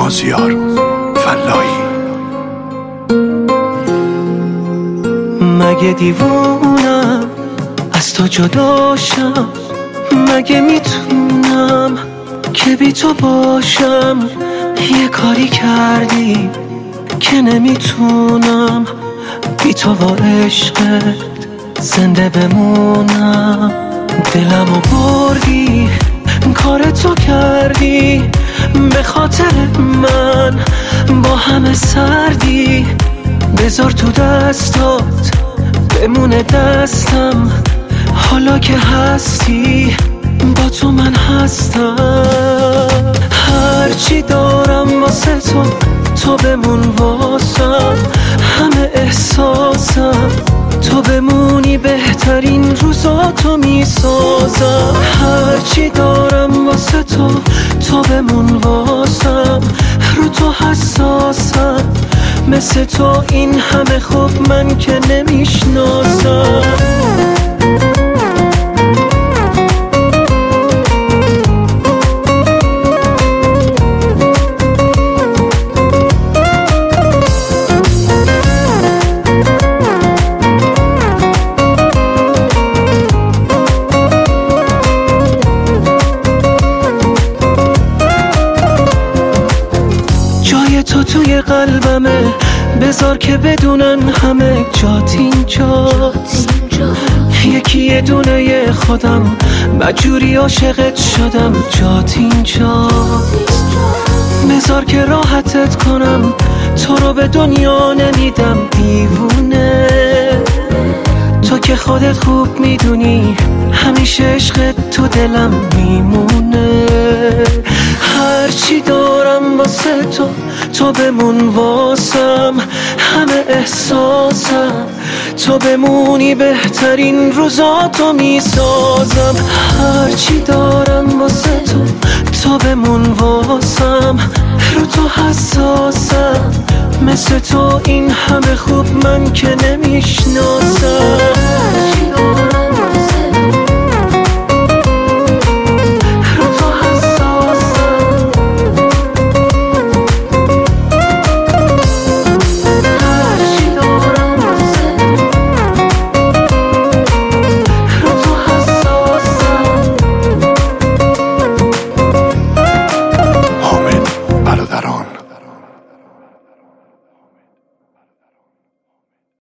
مازیار فلاحی. مگه دیوونم از تو جداشم؟ مگه میتونم که بی تو باشم؟ یه کاری کردی که نمیتونم بی تو با عشقت زنده بمونم. دلمو بردی، کار تو کردی، به خاطر من با همه سردی. بذار تو دستات بمونه دستم، حالا که هستی با تو من هستم. هرچی دارم واسه تو، تو بمون واسم. همه احساسم تو بمونی، بهترین روزاتو میسازم. هرچی دارم واسه تو، تو بمون واسم. رو تو حساسم، مثل تو این همه خوب من که نمیشناسم. جای تو توی قلبمه، بذار که بدونن همه جات اینجاست. یکی یه دونه خودم، مجبوری عاشقت شدم، جات اینجاست. بذار که راحتت کنم، تو رو به دنیا نمیدم دیوونه. تو که خودت خوب میدونی همیشه عشقت تو دلم میمونه. هرچی دارم واسه تو، تو بمون واسم. همه احساسم تو بمونی، بهترین روزاتو میسازم. هرچی دارم واسه تو، تو بمون واسم. رو تو حساسم، مثل تو این همه خوب من که نمیشناسم.